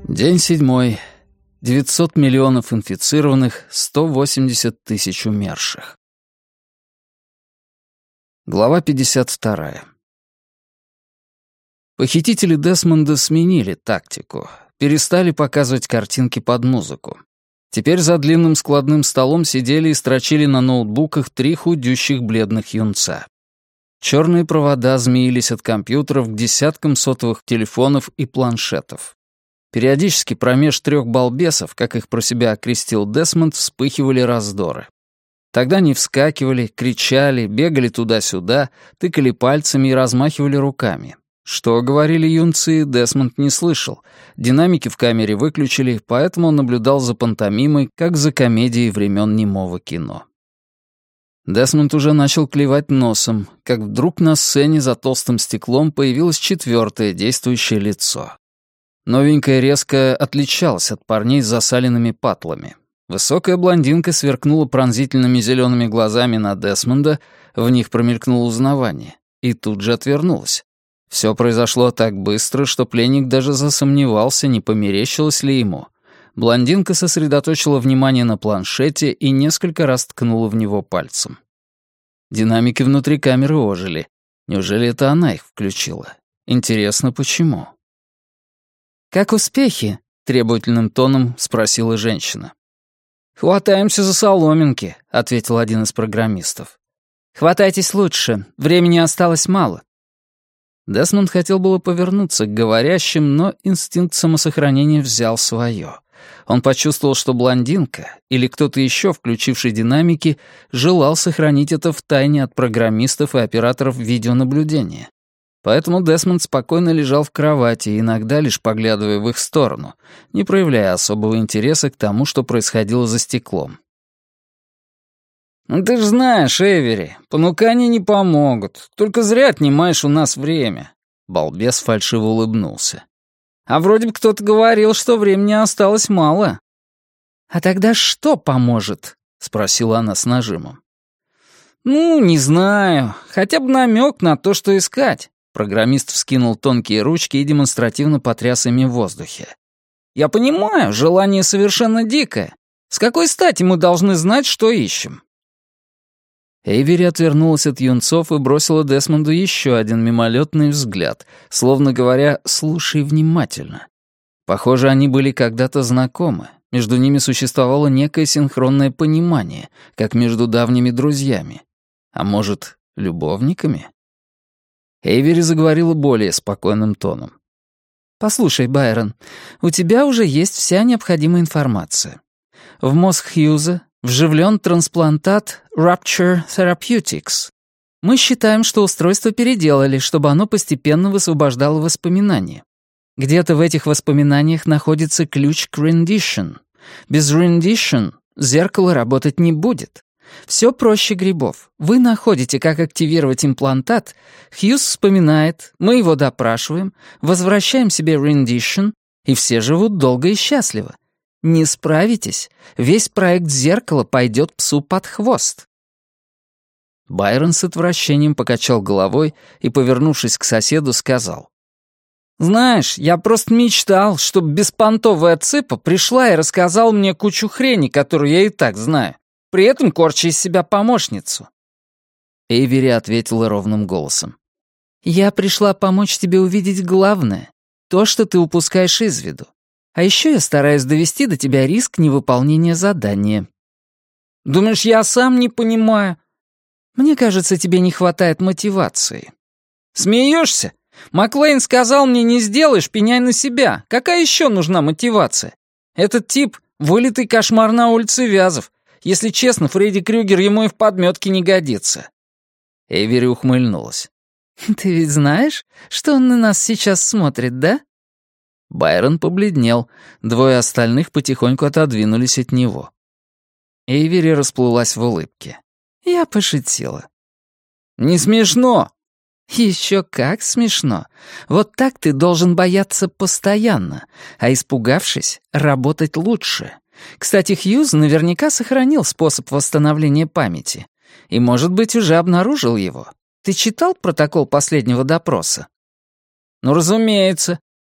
День 7. 900 миллионов инфицированных, 180 тысяч умерших. Глава 52. Похитители Десмонда сменили тактику. Перестали показывать картинки под музыку. Теперь за длинным складным столом сидели и строчили на ноутбуках три худющих бледных юнца. Черные провода змеились от компьютеров к десяткам сотовых телефонов и планшетов. Периодически промеж трех балбесов, как их про себя окрестил Десмонд, вспыхивали раздоры. Тогда они вскакивали, кричали, бегали туда-сюда, тыкали пальцами и размахивали руками. Что говорили юнцы, Десмонд не слышал. Динамики в камере выключили, поэтому он наблюдал за пантомимой, как за комедией времен немого кино. Десмонд уже начал клевать носом, как вдруг на сцене за толстым стеклом появилось четвертое действующее лицо. Новенькая резко отличалась от парней с засаленными патлами. Высокая блондинка сверкнула пронзительными зелеными глазами на Десмонда, в них промелькнуло узнавание, и тут же отвернулась. Все произошло так быстро, что пленник даже засомневался, не померещилось ли ему. Блондинка сосредоточила внимание на планшете и несколько раз ткнула в него пальцем. Динамики внутри камеры ожили. Неужели это она их включила? Интересно, почему? «Как успехи?» — требовательным тоном спросила женщина. «Хватаемся за соломинки», — ответил один из программистов. «Хватайтесь лучше, времени осталось мало». Десмонд хотел было повернуться к говорящим, но инстинкт самосохранения взял свое. Он почувствовал, что блондинка или кто-то еще, включивший динамики, желал сохранить это в тайне от программистов и операторов видеонаблюдения. Поэтому Десмонд спокойно лежал в кровати, иногда лишь поглядывая в их сторону, не проявляя особого интереса к тому, что происходило за стеклом. «Ну ты ж знаешь, Эвери, понукания не помогут. Только зря отнимаешь у нас время». Балбес фальшиво улыбнулся. «А вроде бы кто-то говорил, что времени осталось мало». «А тогда что поможет?» — спросила она с нажимом. «Ну, не знаю. Хотя бы намек на то, что искать». Программист вскинул тонкие ручки и демонстративно потряс ими в воздухе. «Я понимаю, желание совершенно дикое. С какой стати мы должны знать, что ищем?» Эйвери отвернулась от юнцов и бросила Десмонду еще один мимолетный взгляд, словно говоря «слушай внимательно». Похоже, они были когда-то знакомы. Между ними существовало некое синхронное понимание, как между давними друзьями. А может, любовниками? Эйвери заговорила более спокойным тоном. «Послушай, Байрон, у тебя уже есть вся необходимая информация. В мозг Хьюза вживлен трансплантат Rupture Therapeutics. Мы считаем, что устройство переделали, чтобы оно постепенно высвобождало воспоминания. Где-то в этих воспоминаниях находится ключ к rendition. Без rendition зеркало работать не будет. Все проще грибов. Вы находите, как активировать имплантат, Хьюз вспоминает, мы его допрашиваем, возвращаем себе rendition, и все живут долго и счастливо. Не справитесь, весь проект «Зеркало» пойдет псу под хвост». Байрон с отвращением покачал головой и, повернувшись к соседу, сказал. «Знаешь, я просто мечтал, чтобы беспонтовая цыпа пришла и рассказала мне кучу хрени, которую я и так знаю, при этом корча из себя помощницу». Эйвери ответила ровным голосом. «Я пришла помочь тебе увидеть главное, то, что ты упускаешь из виду. А еще я стараюсь довести до тебя риск невыполнения задания». «Думаешь, я сам не понимаю?» «Мне кажется, тебе не хватает мотивации». «Смеешься? Маклейн сказал мне, не сделаешь, пеняй на себя. Какая еще нужна мотивация? Этот тип — вылитый кошмар на улице Вязов. Если честно, Фредди Крюгер ему и в подметке не годится». Эйвери ухмыльнулась. «Ты ведь знаешь, что он на нас сейчас смотрит, да?» Байрон побледнел, двое остальных потихоньку отодвинулись от него. Эйвери расплылась в улыбке. «Я пошутила». «Не смешно!» «Еще как смешно. Вот так ты должен бояться постоянно, а испугавшись, работать лучше. Кстати, Хьюз наверняка сохранил способ восстановления памяти. И, может быть, уже обнаружил его. Ты читал протокол последнего допроса?» «Ну, разумеется.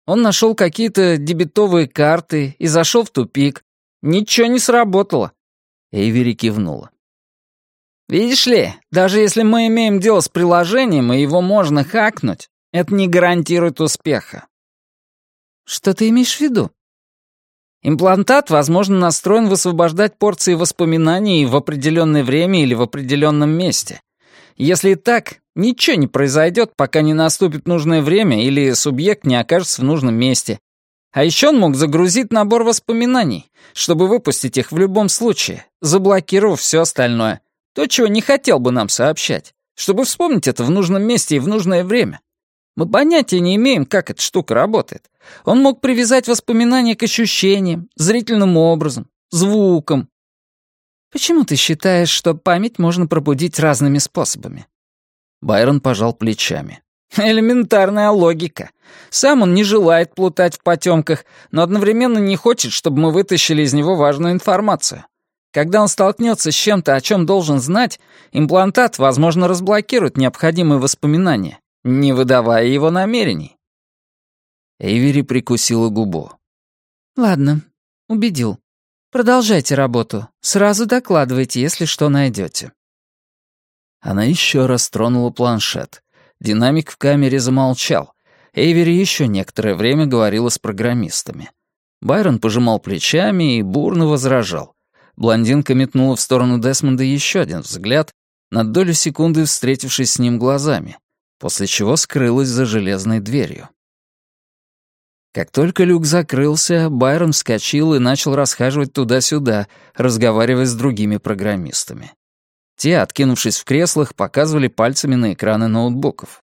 Он нашел какие-то дебетовые карты и зашел в тупик. Ничего не сработало. Эйвери кивнула. Видишь ли, даже если мы имеем дело с приложением, и его можно хакнуть, это не гарантирует успеха. Что ты имеешь в виду? Имплантат, возможно, настроен высвобождать порции воспоминаний в определенное время или в определенном месте. Если так, ничего не произойдет, пока не наступит нужное время или субъект не окажется в нужном месте. А еще он мог загрузить набор воспоминаний, чтобы выпустить их в любом случае, заблокировав все остальное. То, чего не хотел бы нам сообщать, чтобы вспомнить это в нужном месте и в нужное время. Мы понятия не имеем, как эта штука работает. Он мог привязать воспоминания к ощущениям, зрительным образом, звукам. Почему ты считаешь, что память можно пробудить разными способами? Байрон пожал плечами. Элементарная логика. Сам он не желает плутать в потемках, но одновременно не хочет, чтобы мы вытащили из него важную информацию. Когда он столкнется с чем-то, о чем должен знать, имплантат, возможно, разблокирует необходимые воспоминания, не выдавая его намерений. Эйвери прикусила губу. «Ладно, убедил. Продолжайте работу. Сразу докладывайте, если что найдете». Она еще раз тронула планшет. Динамик в камере замолчал. Эйвери еще некоторое время говорила с программистами. Байрон пожимал плечами и бурно возражал. Блондинка метнула в сторону Десмонда еще один взгляд, на долю секунды встретившись с ним глазами, после чего скрылась за железной дверью. Как только люк закрылся, Байрон вскочил и начал расхаживать туда-сюда, разговаривая с другими программистами. Те, откинувшись в креслах, показывали пальцами на экраны ноутбуков.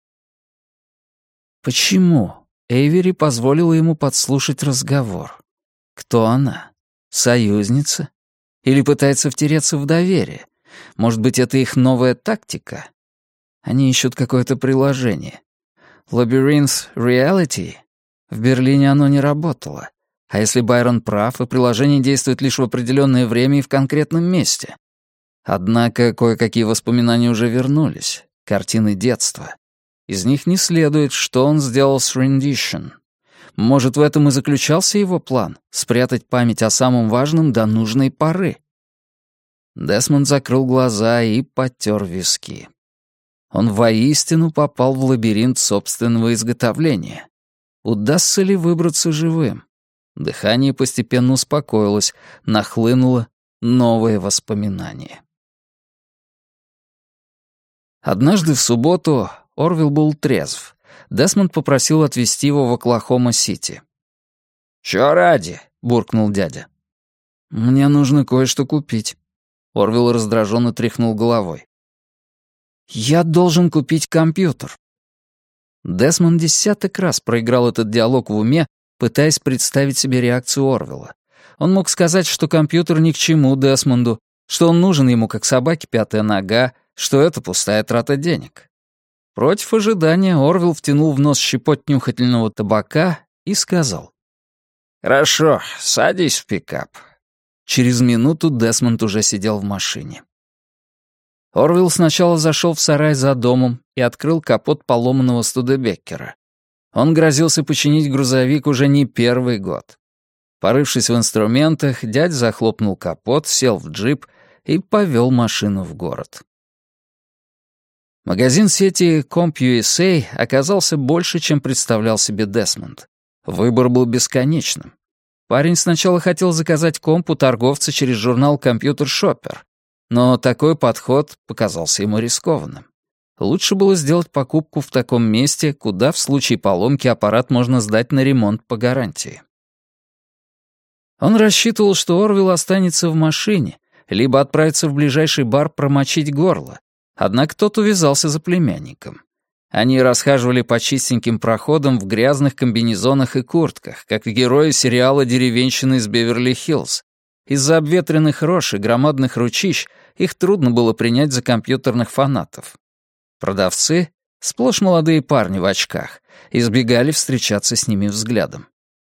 Почему Эйвери позволила ему подслушать разговор? Кто она? Союзница? Или пытается втереться в доверие? Может быть, это их новая тактика? Они ищут какое-то приложение. Labyrinth Reality? В Берлине оно не работало. А если Байрон прав, и приложение действует лишь в определенное время и в конкретном месте? Однако кое-какие воспоминания уже вернулись. Картины детства. Из них не следует, что он сделал с Rendition. Может, в этом и заключался его план — спрятать память о самом важном до нужной поры. Десмонд закрыл глаза и потер виски. Он воистину попал в лабиринт собственного изготовления. Удастся ли выбраться живым? Дыхание постепенно успокоилось, нахлынуло новое воспоминание. Однажды в субботу Орвилл был трезв. Десмонд попросил отвезти его в Оклахома-Сити. «Чё ради?» — буркнул дядя. «Мне нужно кое-что купить». Орвилл раздраженно тряхнул головой. «Я должен купить компьютер». Десмонд десяток раз проиграл этот диалог в уме, пытаясь представить себе реакцию Орвилла. Он мог сказать, что компьютер ни к чему Десмонду, что он нужен ему как собаке пятая нога, что это пустая трата денег. Против ожидания Орвилл втянул в нос щепоть нюхательного табака и сказал: «Хорошо, садись в пикап». Через минуту Десмонд уже сидел в машине. Орвилл сначала зашел в сарай за домом и открыл капот поломанного Студебеккера. Он грозился починить грузовик уже не первый год. Порывшись в инструментах, дядь захлопнул капот, сел в джип и повел машину в город. Магазин сети CompUSA оказался больше, чем представлял себе Десмонд. Выбор был бесконечным. Парень сначала хотел заказать комп у торговца через журнал «Компьютер Шоппер», но такой подход показался ему рискованным. Лучше было сделать покупку в таком месте, куда в случае поломки аппарат можно сдать на ремонт по гарантии. Он рассчитывал, что Орвилл останется в машине, либо отправится в ближайший бар промочить горло, однако тот увязался за племянником. Они расхаживали по чистеньким проходам в грязных комбинезонах и куртках, как герои сериала «Деревенщина из Беверли-Хиллз». Из-за обветренных рож и громадных ручищ их трудно было принять за компьютерных фанатов. Продавцы, сплошь молодые парни в очках, избегали встречаться с ними взглядом.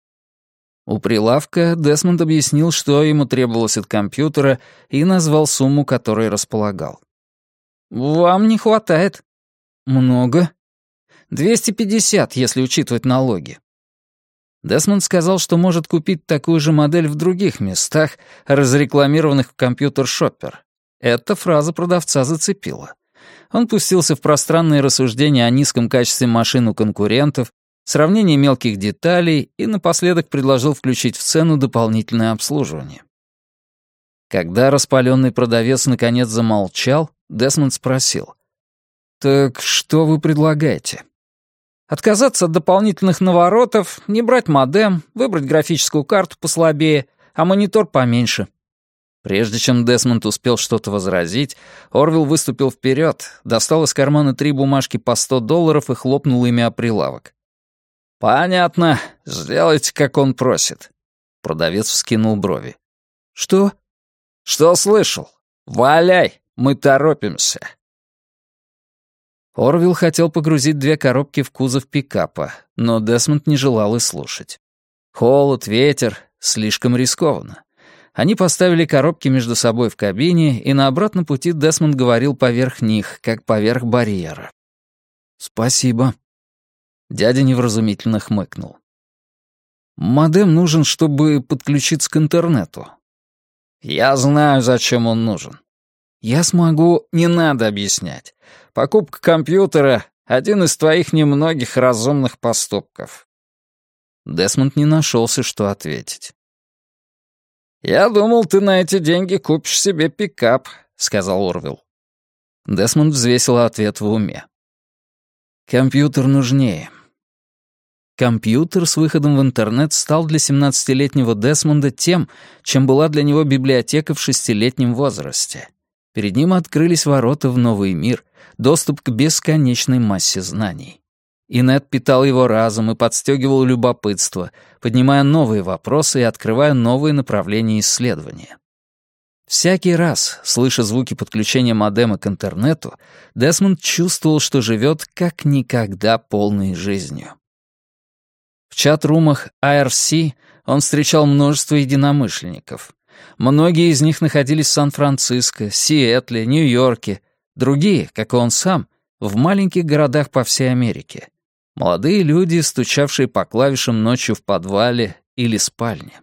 У прилавка Десмонд объяснил, что ему требовалось от компьютера, и назвал сумму, которой располагал. «Вам не хватает». «Много?» 250, если учитывать налоги. Десмонд сказал, что может купить такую же модель в других местах, разрекламированных в компьютер-шоппер. Эта фраза продавца зацепила. Он пустился в пространные рассуждения о низком качестве машин у конкурентов, сравнение мелких деталей и напоследок предложил включить в цену дополнительное обслуживание. Когда распаленный продавец наконец замолчал, Десмонд спросил: «Так что вы предлагаете?» «Отказаться от дополнительных наворотов, не брать модем, выбрать графическую карту послабее, а монитор поменьше». Прежде чем Десмонд успел что-то возразить, Орвилл выступил вперед, достал из кармана 3 бумажки по $100 и хлопнул ими о прилавок. «Понятно. Сделайте, как он просит». Продавец вскинул брови. «Что?» «Что слышал? Валяй, мы торопимся». Орвилл хотел погрузить 2 коробки в кузов пикапа, но Десмонд не желал и слушать. Холод, ветер — слишком рискованно. Они поставили коробки между собой в кабине, и на обратном пути Десмонд говорил поверх них, как поверх барьера. «Спасибо». Дядя невразумительно хмыкнул. «Модем нужен, чтобы подключиться к интернету». «Я знаю, зачем он нужен». «Я смогу...» «Не надо объяснять. Покупка компьютера — один из твоих немногих разумных поступков». Десмонд не нашелся, что ответить. «Я думал, ты на эти деньги купишь себе пикап», — сказал Орвилл. Десмонд взвесил ответ в уме. «Компьютер нужнее». Компьютер с выходом в интернет стал для 17-летнего Десмонда тем, чем была для него библиотека в 6-летнем возрасте. Перед ним открылись ворота в новый мир, доступ к бесконечной массе знаний. Инет питал его разум и подстегивал любопытство, поднимая новые вопросы и открывая новые направления исследования. Всякий раз, слыша звуки подключения модема к интернету, Десмонд чувствовал, что живет как никогда полной жизнью. В чат-румах IRC он встречал множество единомышленников. Многие из них находились в Сан-Франциско, Сиэтле, Нью-Йорке, другие, как и он сам, в маленьких городах по всей Америке. Молодые люди, стучавшие по клавишам ночью в подвале или спальне.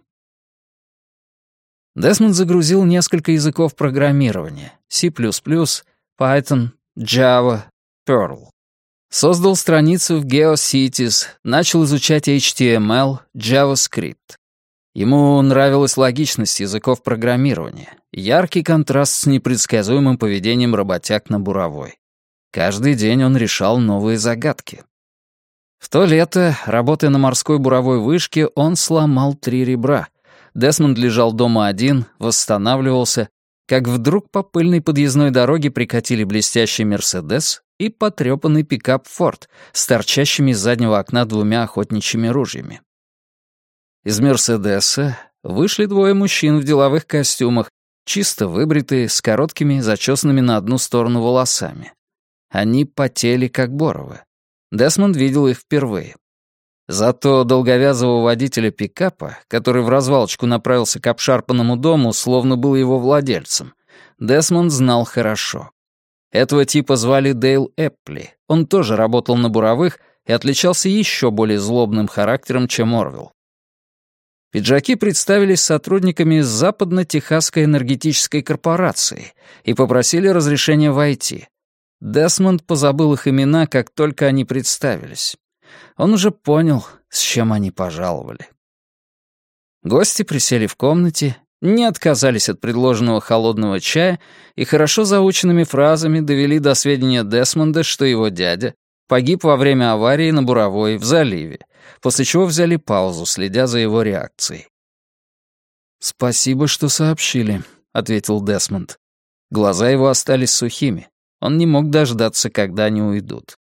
Десмонд загрузил несколько языков программирования — C++, Python, Java, Perl. Создал страницу в GeoCities, начал изучать HTML, JavaScript. Ему нравилась логичность языков программирования, яркий контраст с непредсказуемым поведением работяг на буровой. Каждый день он решал новые загадки. В то лето, работая на морской буровой вышке, он сломал 3 ребра. Десмонд лежал дома один, восстанавливался, как вдруг по пыльной подъездной дороге прикатили блестящий «Мерседес» и потрепанный пикап «Форд» с торчащими из заднего окна 2 охотничьими ружьями. Из «Мерседеса» вышли 2 мужчин в деловых костюмах, чисто выбритые, с короткими, зачесанными на одну сторону волосами. Они потели, как боровы. Десмонд видел их впервые. Зато долговязого водителя пикапа, который в развалочку направился к обшарпанному дому, словно был его владельцем, Десмонд знал хорошо. Этого типа звали Дейл Эппли. Он тоже работал на буровых и отличался еще более злобным характером, чем Орвилл. Пиджаки представились сотрудниками Западно-Техасской энергетической корпорации и попросили разрешения войти. Десмонд позабыл их имена, как только они представились. Он уже понял, с чем они пожаловали. Гости присели в комнате, не отказались от предложенного холодного чая и хорошо заученными фразами довели до сведения Десмонда, что его дядя погиб во время аварии на буровой в заливе, после чего взяли паузу, следя за его реакцией. «Спасибо, что сообщили», — ответил Десмонд. Глаза его остались сухими. Он не мог дождаться, когда они уйдут.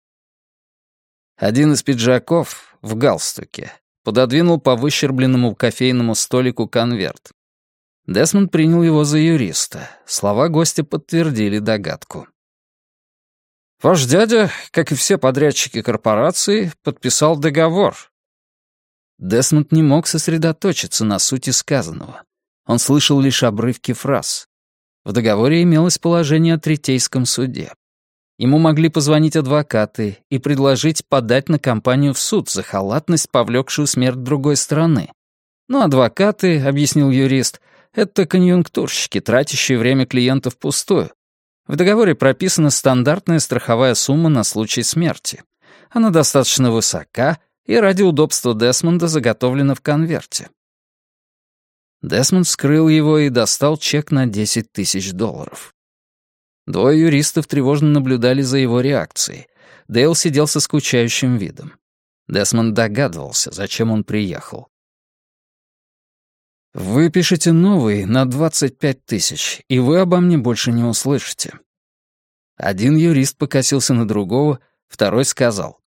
Один из пиджаков в галстуке пододвинул по выщербленному кофейному столику конверт. Десмонд принял его за юриста. Слова гостя подтвердили догадку. «Ваш дядя, как и все подрядчики корпорации, подписал договор». Десмонд не мог сосредоточиться на сути сказанного. Он слышал лишь обрывки фраз. В договоре имелось положение о третейском суде. Ему могли позвонить адвокаты и предложить подать на компанию в суд за халатность, повлекшую смерть другой стороны. Но адвокаты, объяснил юрист, это конъюнктурщики, тратящие время клиентов впустую. В договоре прописана стандартная страховая сумма на случай смерти. Она достаточно высока и ради удобства Десмонда заготовлена в конверте. Десмонд вскрыл его и достал чек на $10 000. Двое юристов тревожно наблюдали за его реакцией. Дейл сидел со скучающим видом. Десмонд догадывался, зачем он приехал. «Вы пишете новый на 25 000, и вы обо мне больше не услышите». Один юрист покосился на другого, второй сказал.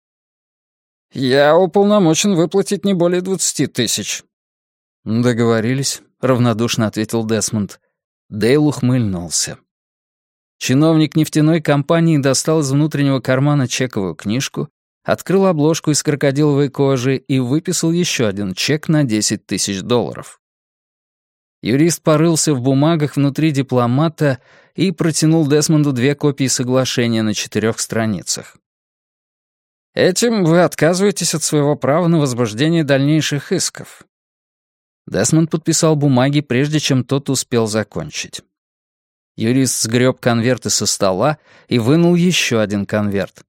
«Я уполномочен выплатить не более 20 000». «Договорились», — равнодушно ответил Десмонд. Дейл ухмыльнулся. Чиновник нефтяной компании достал из внутреннего кармана чековую книжку, открыл обложку из крокодиловой кожи и выписал еще один чек на $10 000. Юрист порылся в бумагах внутри дипломата и протянул Десмонду 2 копии соглашения на 4 страницах. «Этим вы отказываетесь от своего права на возбуждение дальнейших исков». Десмонд подписал бумаги, прежде чем тот успел закончить. Юрист сгреб конверты со стола и вынул еще один конверт.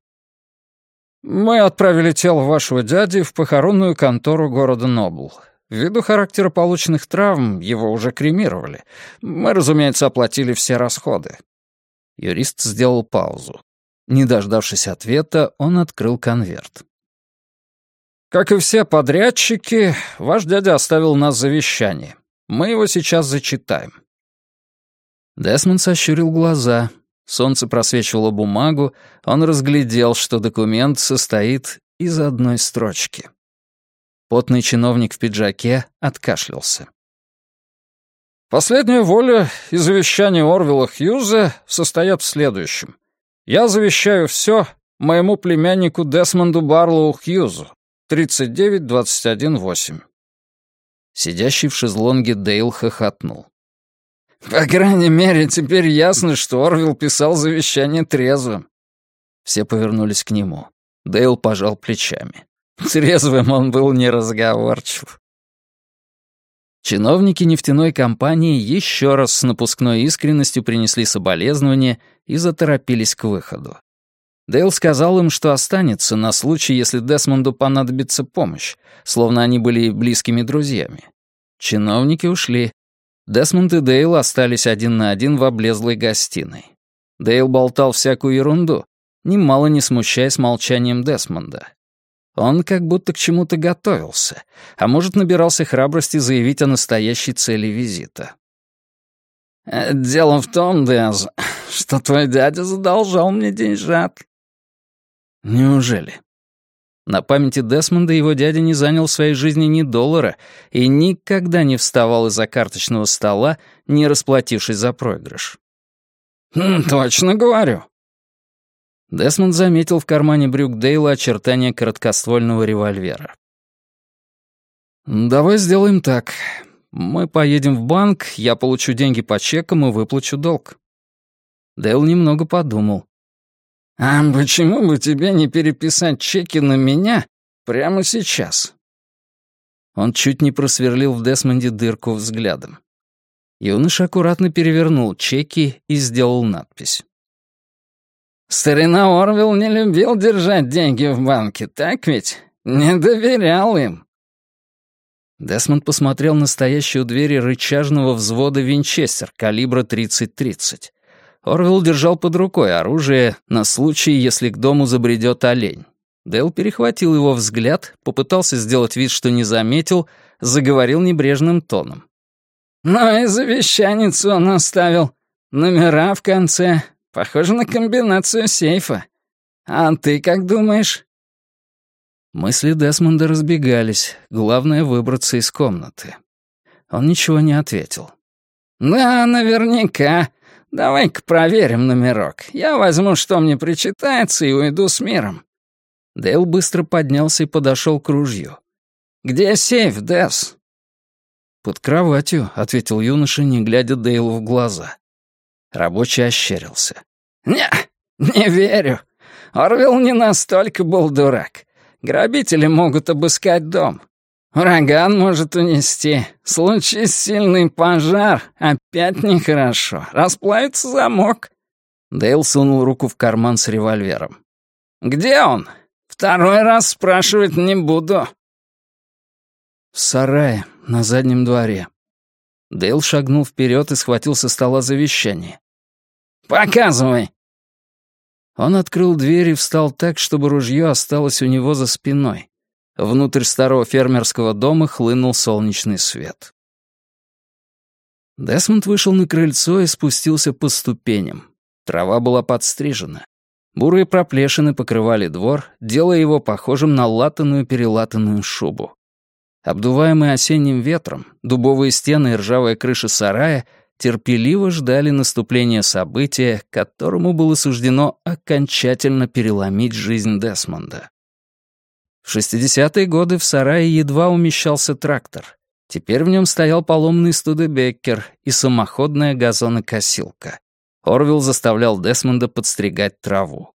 «Мы отправили тело вашего дяди в похоронную контору города Нобл. Ввиду характера полученных травм его уже кремировали. Мы, разумеется, оплатили все расходы». Юрист сделал паузу. Не дождавшись ответа, он открыл конверт. «Как и все подрядчики, ваш дядя оставил нас завещание. Мы его сейчас зачитаем». Десмонд сощурил глаза. Солнце просвечивало бумагу. Он разглядел, что документ состоит из одной строчки. Потный чиновник в пиджаке откашлялся. «Последняя воля и завещание Орвилла Хьюза состоят в следующем. Я завещаю все моему племяннику Десмонду Барлоу Хьюзу, 39-21-8». Сидящий в шезлонге Дейл хохотнул. «По крайней мере, теперь ясно, что Орвилл писал завещание трезвым». Все повернулись к нему. Дейл пожал плечами. Трезвым он был неразговорчив. Чиновники нефтяной компании еще раз с напускной искренностью принесли соболезнования и заторопились к выходу. Дейл сказал им, что останется на случай, если Десмонду понадобится помощь, словно они были близкими друзьями. Чиновники ушли. Десмонд и Дейл остались один на один в облезлой гостиной. Дейл болтал всякую ерунду, немало не смущаясь молчанием Десмонда. Он как будто к чему-то готовился, а может, набирался храбрости заявить о настоящей цели визита. «Дело в том, Дез, что твой дядя задолжал мне деньжат». «Неужели?» На памяти Десмонда его дядя не занял в своей жизни ни $1 и никогда не вставал из-за карточного стола, не расплатившись за проигрыш. «Точно говорю». Десмонд заметил в кармане брюк Дейла очертания короткоствольного револьвера. «Давай сделаем так. Мы поедем в банк, я получу деньги по чекам и выплачу долг». Дейл немного подумал. «А почему бы тебе не переписать чеки на меня прямо сейчас?» Он чуть не просверлил в Десмонде дырку взглядом. Юноша аккуратно перевернул чеки и сделал надпись. «Старина Орвилл не любил держать деньги в банке, так ведь? Не доверял им». Десмонд посмотрел на стоящую у двери рычажного взвода винчестер калибра 30-30. Орвилл держал под рукой оружие на случай, если к дому забредет олень. Дейл перехватил его взгляд, попытался сделать вид, что не заметил, заговорил небрежным тоном. «Ну и завещаницу он оставил. Номера в конце. Похоже на комбинацию сейфа. А ты как думаешь?» Мысли Десмонда разбегались. Главное — выбраться из комнаты. Он ничего не ответил. «Да, наверняка. Давай-ка проверим номерок. Я возьму, что мне причитается, и уйду с миром». Дейл быстро поднялся и подошел к ружью. «Где сейф, Дес?» «Под кроватью», — ответил юноша, не глядя Дейлу в глаза. Рабочий ощерился. «Не верю. Орвилл не настолько был дурак. Грабители могут обыскать дом. Ураган может унести. Случись сильный пожар, опять нехорошо. Расплавится замок». Дейл сунул руку в карман с револьвером. «Где он? Второй раз спрашивать не буду». «В сарае, на заднем дворе». Дейл шагнул вперед и схватил со стола завещание. «Показывай». Он открыл дверь и встал так, чтобы ружье осталось у него за спиной. Внутрь старого фермерского дома хлынул солнечный свет. Десмонд вышел на крыльцо и спустился по ступеням. Трава была подстрижена. Бурые проплешины покрывали двор, делая его похожим на латаную-перелатанную шубу. Обдуваемые осенним ветром, дубовые стены и ржавая крыша сарая терпеливо ждали наступления события, которому было суждено окончательно переломить жизнь Десмонда. В 60-е годы в сарае едва умещался трактор. Теперь в нем стоял поломный Студебеккер и самоходная газонокосилка. Орвилл заставлял Десмонда подстригать траву.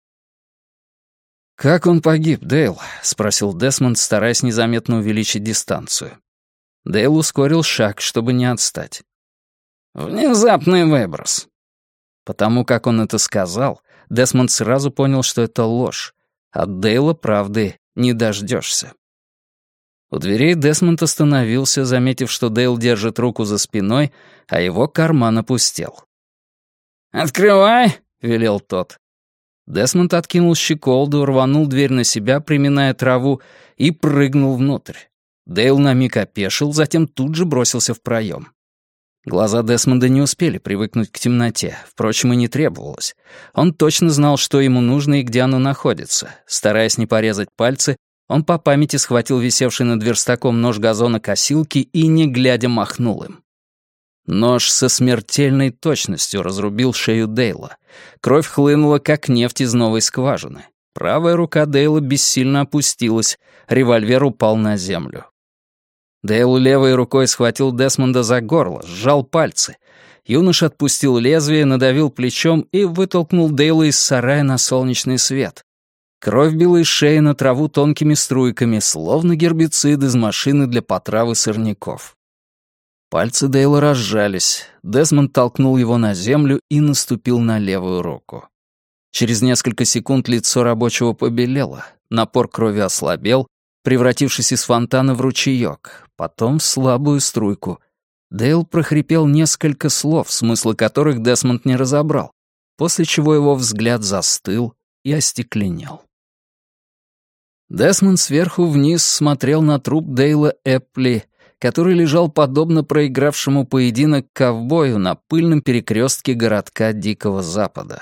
«Как он погиб, Дейл?» — спросил Десмонд, стараясь незаметно увеличить дистанцию. Дейл ускорил шаг, чтобы не отстать. «Внезапный выброс». Потому как он это сказал, Десмонд сразу понял, что это ложь. От Дейла правды не дождешься. У дверей Десмонд остановился, заметив, что Дейл держит руку за спиной, а его карман опустел. «Открывай!» — велел тот. Десмонд откинул щеколду, рванул дверь на себя, приминая траву, и прыгнул внутрь. Дейл на миг опешил, затем тут же бросился в проем. Глаза Десмонда не успели привыкнуть к темноте, впрочем, и не требовалось. Он точно знал, что ему нужно и где оно находится. Стараясь не порезать пальцы, он по памяти схватил висевший над верстаком нож газонокосилки и, не глядя, махнул им. Нож со смертельной точностью разрубил шею Дейла. Кровь хлынула, как нефть из новой скважины. Правая рука Дейла бессильно опустилась, револьвер упал на землю. Дейл левой рукой схватил Десмонда за горло, сжал пальцы. Юноша отпустил лезвие, надавил плечом и вытолкнул Дейла из сарая на солнечный свет. Кровь била из шеи на траву тонкими струйками, словно гербицид из машины для потравы сорняков. Пальцы Дейла разжались. Десмонд толкнул его на землю и наступил на левую руку. Через несколько секунд лицо рабочего побелело, напор крови ослабел, превратившись из фонтана в ручеёк, потом в слабую струйку. Дейл прохрипел несколько слов, смысла которых Десмонд не разобрал, после чего его взгляд застыл и остекленел. Десмонд сверху вниз смотрел на труп Дейла Эпли, который лежал подобно проигравшему поединок ковбою на пыльном перекрестке городка Дикого Запада.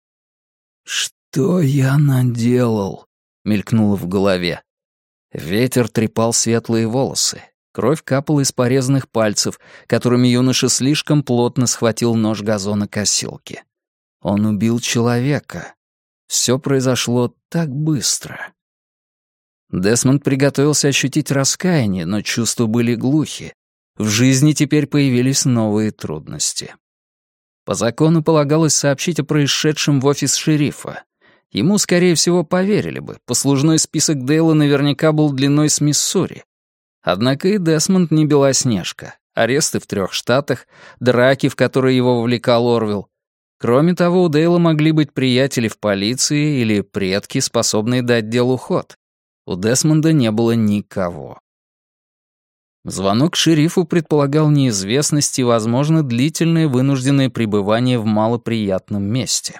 «Что я наделал?» — мелькнуло в голове. Ветер трепал светлые волосы. Кровь капала из порезанных пальцев, которыми юноша слишком плотно схватил нож газонокосилки. Он убил человека. Все произошло так быстро. Десмонд приготовился ощутить раскаяние, но чувства были глухи. В жизни теперь появились новые трудности. По закону полагалось сообщить о происшедшем в офис шерифа. Ему, скорее всего, поверили бы. Послужной список Дейла наверняка был длиной с Миссури. Однако и Десмонд не Белоснежка. Аресты в 3 штатах, драки, в которые его вовлекал Орвилл. Кроме того, у Дейла могли быть приятели в полиции или предки, способные дать делу ход. У Десмонда не было никого. Звонок шерифу предполагал неизвестность и, возможно, длительное вынужденное пребывание в малоприятном месте.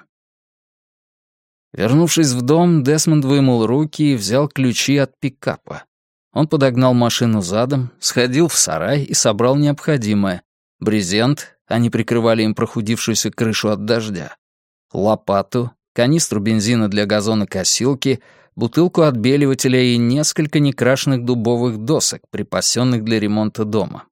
Вернувшись в дом, Десмонд вымыл руки и взял ключи от пикапа. Он подогнал машину задом, сходил в сарай и собрал необходимое. Брезент, они прикрывали им прохудившуюся крышу от дождя, лопату, канистру бензина для газонокосилки, бутылку отбеливателя и несколько некрашенных дубовых досок, припасенных для ремонта дома.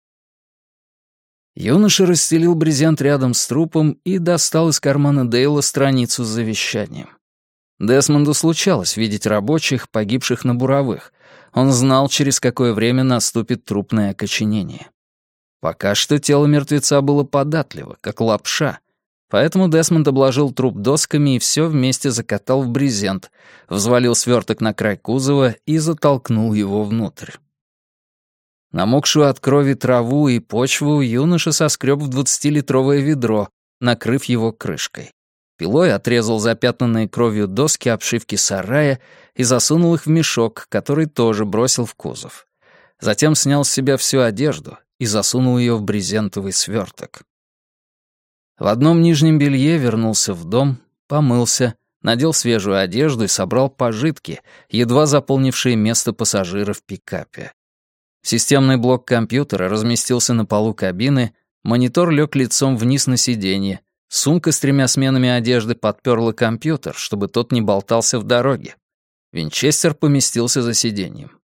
Юноша расстелил брезент рядом с трупом и достал из кармана Дейла страницу с завещанием. Десмонду случалось видеть рабочих, погибших на буровых. Он знал, через какое время наступит трупное окоченение. Пока что тело мертвеца было податливо, как лапша. Поэтому Десмонд обложил труп досками и все вместе закатал в брезент, взвалил сверток на край кузова и затолкнул его внутрь. Намокшую от крови траву и почву юноша соскреб в 20-литровое ведро, накрыв его крышкой. Пилой отрезал запятнанные кровью доски обшивки сарая и засунул их в мешок, который тоже бросил в кузов. Затем снял с себя всю одежду и засунул ее в брезентовый сверток. В одном нижнем белье вернулся в дом, помылся, надел свежую одежду и собрал пожитки, едва заполнившие место пассажира в пикапе. Системный блок компьютера разместился на полу кабины, монитор лег лицом вниз на сиденье, сумка с 3 сменами одежды подперла компьютер, чтобы тот не болтался в дороге. Винчестер поместился за сиденьем.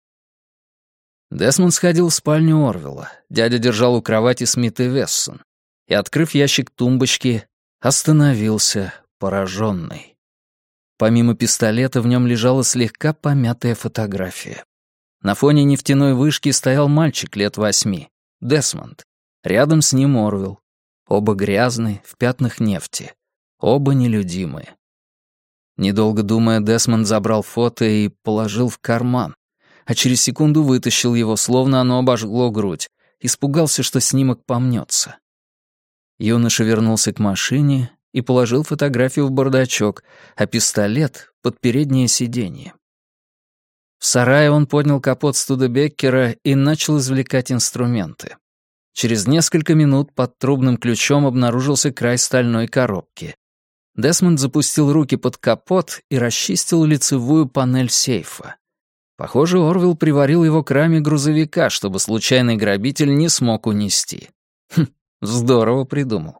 Десмонд сходил в спальню Орвилла. Дядя держал у кровати Смит и Вессон. И, открыв ящик тумбочки, остановился, пораженный. Помимо пистолета в нем лежала слегка помятая фотография. На фоне нефтяной вышки стоял мальчик лет 8, Десмонд. Рядом с ним Орвилл. Оба грязные, в пятнах нефти. Оба нелюдимые. Недолго думая, Десмонд забрал фото и положил в карман, а через секунду вытащил его, словно оно обожгло грудь, испугался, что снимок помнется. Юноша вернулся к машине и положил фотографию в бардачок, а пистолет — под переднее сиденье. В сарае он поднял капот Студебеккера и начал извлекать инструменты. Через несколько минут под трубным ключом обнаружился край стальной коробки. Десмонд запустил руки под капот и расчистил лицевую панель сейфа. Похоже, Орвилл приварил его к раме грузовика, чтобы случайный грабитель не смог унести. Здорово придумал.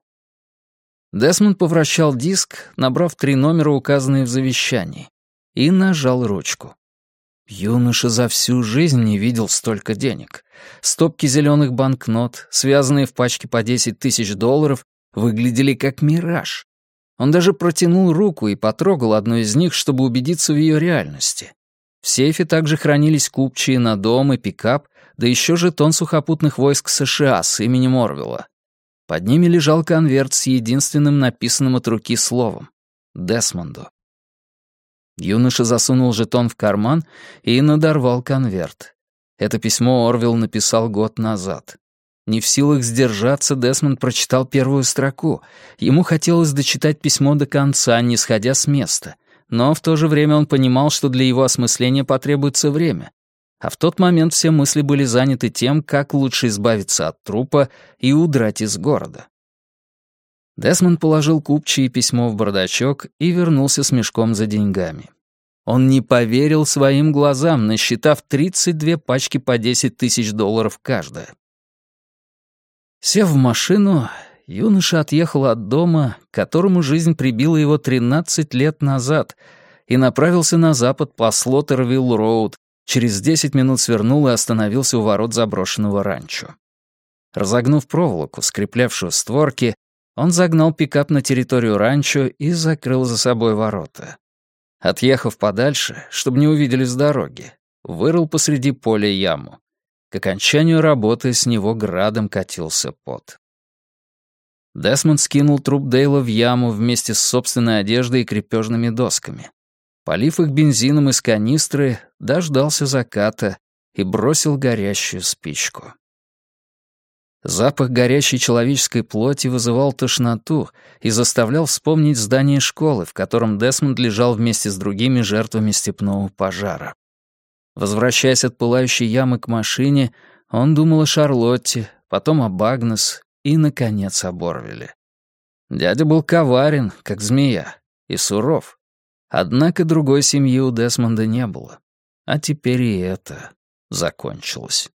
Десмонд повращал диск, набрав 3 номера, указанные в завещании, и нажал ручку. Юноша за всю жизнь не видел столько денег. Стопки зеленых банкнот, связанные в пачке по $10 000, выглядели как мираж. Он даже протянул руку и потрогал одну из них, чтобы убедиться в ее реальности. В сейфе также хранились купчие на дом и пикап, да еще жетон сухопутных войск США с именем Орвилла. Под ними лежал конверт с единственным написанным от руки словом — Десмонду. Юноша засунул жетон в карман и надорвал конверт. Это письмо Орвилл написал год назад. Не в силах сдержаться, Десмонд прочитал первую строку. Ему хотелось дочитать письмо до конца, не сходя с места. Но в то же время он понимал, что для его осмысления потребуется время. А в тот момент все мысли были заняты тем, как лучше избавиться от трупа и удрать из города. Десмонд положил купчие и письмо в бардачок и вернулся с мешком за деньгами. Он не поверил своим глазам, насчитав 32 пачки по $10 000 каждая. Сев в машину, юноша отъехал от дома, к которому жизнь прибила его 13 лет назад, и направился на запад по Слоттервилл-роуд, через 10 минут свернул и остановился у ворот заброшенного ранчо. Разогнув проволоку, скреплявшую створки, он загнал пикап на территорию ранчо и закрыл за собой ворота. Отъехав подальше, чтобы не увидели с дороги, вырыл посреди поля яму. К окончанию работы с него градом катился пот. Десмонд скинул труп Дейла в яму вместе с собственной одеждой и крепежными досками. Полив их бензином из канистры, дождался заката и бросил горящую спичку. Запах горящей человеческой плоти вызывал тошноту и заставлял вспомнить здание школы, в котором Десмонд лежал вместе с другими жертвами степного пожара. Возвращаясь от пылающей ямы к машине, он думал о Шарлотте, потом об Агнес и, наконец, об Орвилле. Дядя был коварен, как змея, и суров. Однако другой семьи у Десмонда не было. А теперь и это закончилось.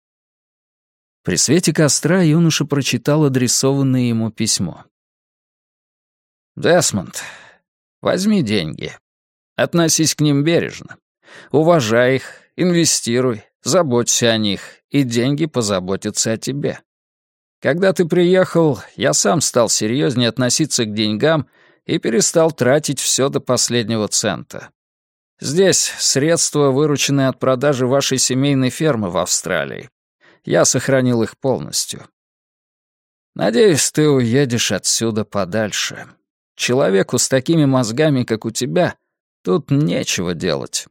При свете костра юноша прочитал адресованное ему письмо. «Десмонд, возьми деньги. Относись к ним бережно. Уважай их, инвестируй, заботься о них, и деньги позаботятся о тебе. Когда ты приехал, я сам стал серьезнее относиться к деньгам и перестал тратить все до последнего цента. Здесь средства, вырученные от продажи вашей семейной фермы в Австралии. Я сохранил их полностью. Надеюсь, ты уедешь отсюда подальше. Человеку с такими мозгами, как у тебя, тут нечего делать.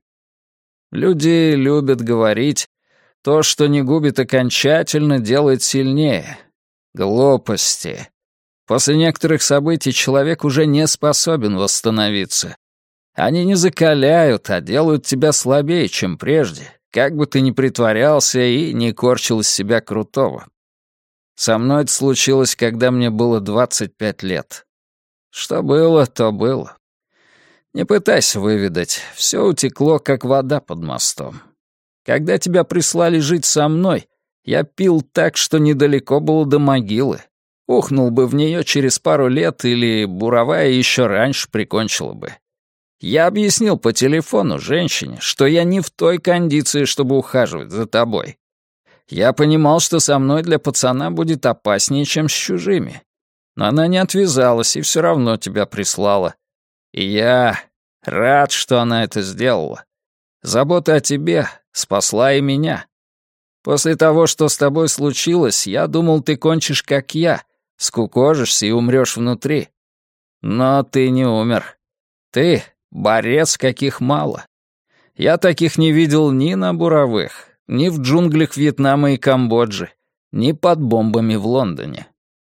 Люди любят говорить, то, что не губит окончательно, делает сильнее. Глупости. После некоторых событий человек уже не способен восстановиться. Они не закаляют, а делают тебя слабее, чем прежде, как бы ты ни притворялся и не корчил из себя крутого. Со мной это случилось, когда мне было 25 лет. Что было, то было. Не пытайся выведать, все утекло, как вода под мостом. Когда тебя прислали жить со мной, я пил так, что недалеко было до могилы. Ухнул бы в нее через пару лет или буровая еще раньше прикончила бы. Я объяснил по телефону женщине, что я не в той кондиции, чтобы ухаживать за тобой. Я понимал, что со мной для пацана будет опаснее, чем с чужими. Но она не отвязалась и все равно тебя прислала. И я рад, что она это сделала. Забота о тебе спасла и меня. После того, что с тобой случилось, я думал, ты кончишь, как я, скукожишься и умрешь внутри. Но ты не умер. Ты борец, каких мало. Я таких не видел ни на буровых, ни в джунглях Вьетнама и Камбоджи, ни под бомбами в Лондоне.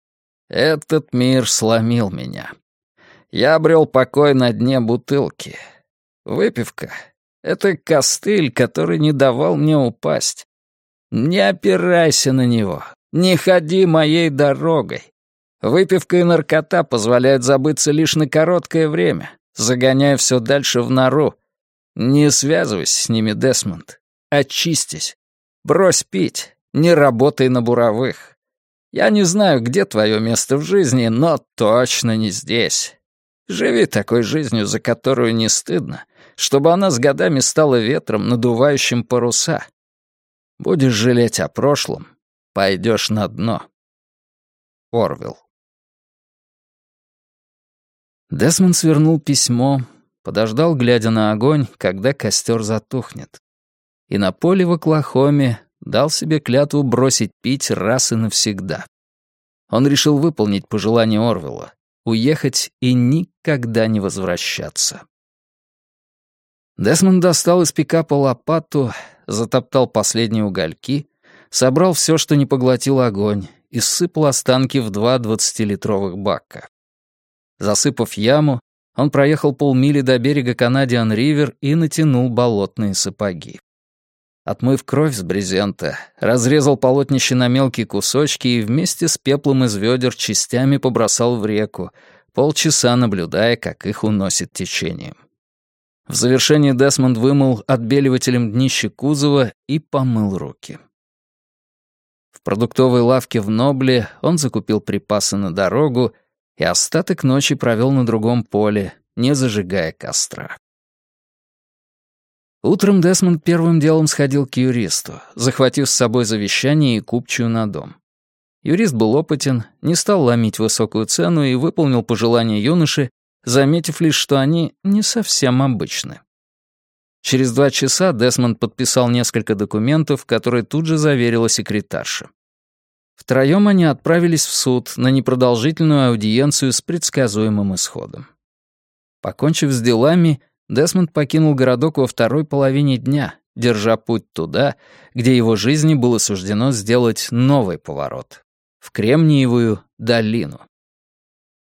Этот мир сломил меня. Я обрел покой на дне бутылки. Выпивка — это костыль, который не давал мне упасть. Не опирайся на него, не ходи моей дорогой. Выпивка и наркота позволяют забыться лишь на короткое время, загоняя все дальше в нору. Не связывайся с ними, Десмонд. Очистись. Брось пить, не работай на буровых. Я не знаю, где твое место в жизни, но точно не здесь. Живи такой жизнью, за которую не стыдно, чтобы она с годами стала ветром, надувающим паруса. Будешь жалеть о прошлом, пойдешь на дно. Орвилл. Десмонд свернул письмо, подождал, глядя на огонь, когда костер затухнет. И на поле в Оклахоме дал себе клятву бросить пить раз и навсегда. Он решил выполнить пожелание Орвилла — уехать и никогда не возвращаться. Десмонд достал из пикапа лопату, затоптал последние угольки, собрал все, что не поглотил огонь, и сыпал останки в 2 20-литровых бака. Засыпав яму, он проехал полмили до берега Канадиан-Ривер и натянул болотные сапоги. Отмыв кровь с брезента, разрезал полотнище на мелкие кусочки и вместе с пеплом из ведер частями побросал в реку, полчаса наблюдая, как их уносит течением. В завершение Десмонд вымыл отбеливателем днище кузова и помыл руки. В продуктовой лавке в Нобле он закупил припасы на дорогу и остаток ночи провел на другом поле, не зажигая костра. Утром Десмонд первым делом сходил к юристу, захватив с собой завещание и купчую на дом. Юрист был опытен, не стал ломить высокую цену и выполнил пожелания юноши, заметив лишь, что они не совсем обычны. Через 2 часа Десмонд подписал несколько документов, которые тут же заверила секретарша. Втроем они отправились в суд на непродолжительную аудиенцию с предсказуемым исходом. Покончив с делами, Десмонд покинул городок во второй половине дня, держа путь туда, где его жизни было суждено сделать новый поворот — в Кремниевую долину.